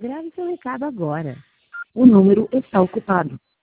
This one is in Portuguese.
Grave seu recado agora. O número está ocupado.